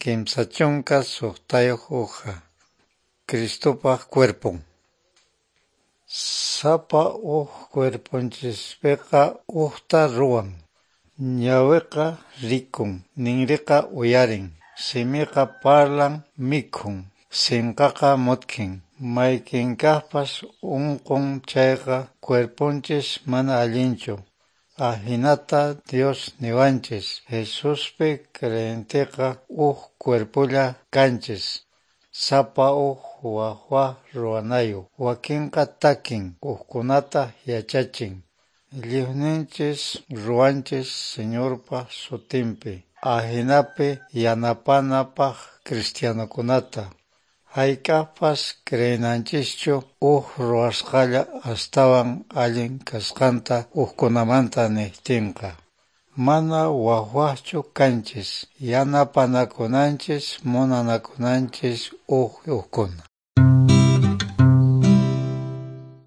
Kimsa chunka suqtayuq uqa, Cristopaq cuerpon. Sapa cuerponchispiqa uqta ruwan, ñawiqa rikun, ninriqa uyarin, simiqa parlan, mikhun, sinqaqa mutkin, mayqinkaqpas unqun chayqa cuerponchis mana allinchu. Ahinata Dios niwanchis, Jesuspi creyentiqa cuerpulla kanchis, sapa waqwaq ruwanayuq, wakinqa takin, uqkunata yachachin. Lliwninchis ruwanchis Señorpa sutinpi, ahinapi yanapanapaq cristianukunata. Hayk'aqpas creyenanchischu ruwasqalla astawan allin kasqanta uqkunamanta niptinqa. Mana waqwaqchu kanchis, yanapanakunanchis, munanakunanchis uqkuna.